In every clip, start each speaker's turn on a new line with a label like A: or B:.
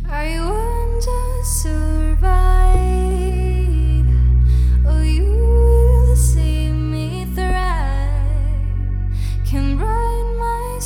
A: I want to survive. Oh, you will see me thrive. Can write my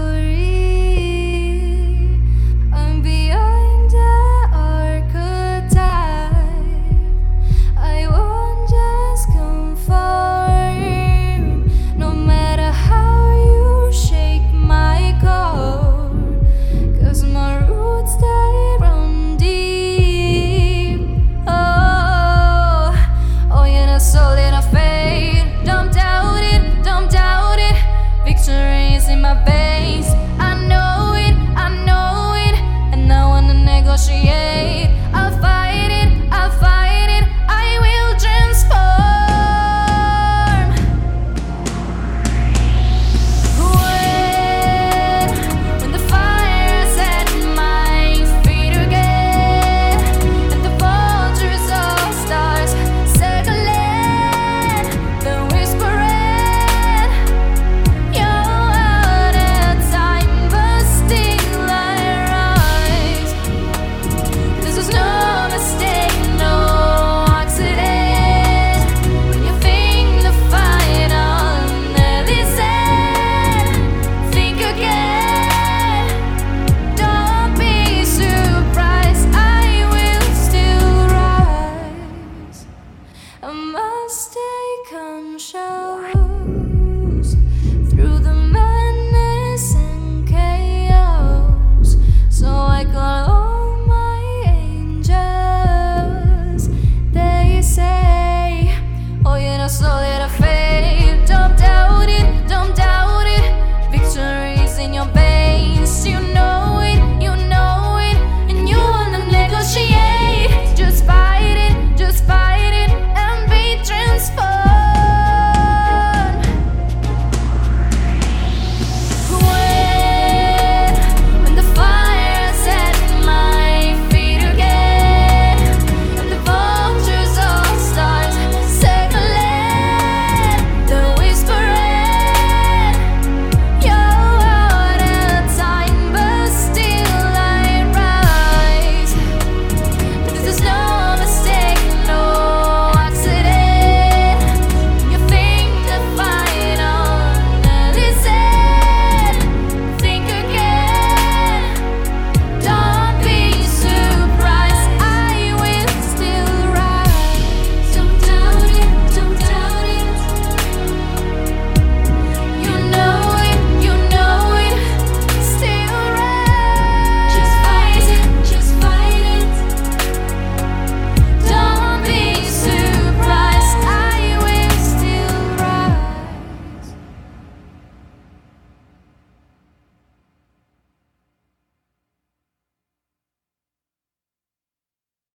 A: story. I'm behind the archetype. I won't just conform. No matter how you shake my core, 'cause my roots they run deep. Oh yeah, that's solid of faith. Don't doubt it, don't doubt it. Victory is in my veins. I know it, and I wanna negotiate.